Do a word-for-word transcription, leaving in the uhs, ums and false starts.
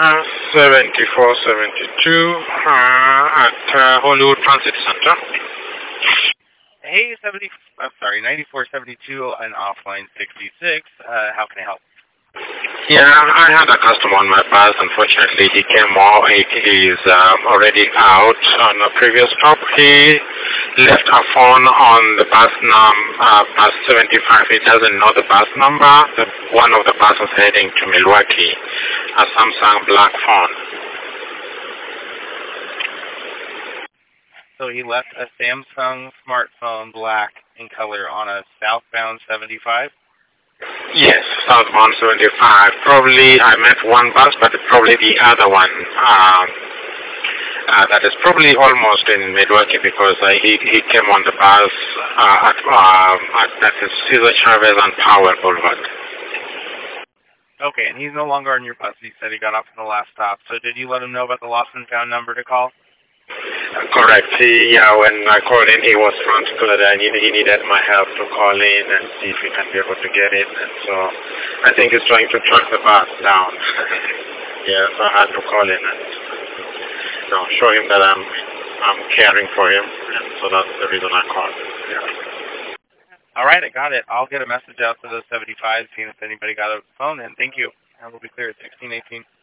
uh, seventy-four seventy-two uh, at uh, Hollywood Transit Center. Hey, seventy. I'm sorry, ninety-four seventy-two and offline sixty-six. Uh, how can I help? Yeah, I had a customer on my bus. Unfortunately, he came off. He is uh, already out on a previous stop. He left a phone on the bus num uh, bus seventy-five. He doesn't know the bus number. The, one of the buses heading to Milwaukee, a Samsung black phone. So he left a Samsung smartphone black in color on a southbound seventy-five? Yes, southbound seventy-five. Probably I met one bus, but probably the other one. Um, uh, that is probably almost in Milwaukee because uh, he he came on the bus uh, at, um, at that is Cesar Chavez on Power Boulevard. Okay, and he's no longer on your bus. He said he got off at the last stop. So did you let him know about the lost and found number to call? Uh, correct. He, yeah, when I called in, he was frantically that he, he needed my help to call in and see if he can be able to get it. And so I think he's trying to track the bus down. Yeah, so I had to call in and you know, show him that I'm I'm caring for him. And so that's the reason I called. Yeah. All right, I got it. I'll get a message out to those seventy-fives, seeing if anybody got a phone, and thank you. I will be clear at sixteen eighteen.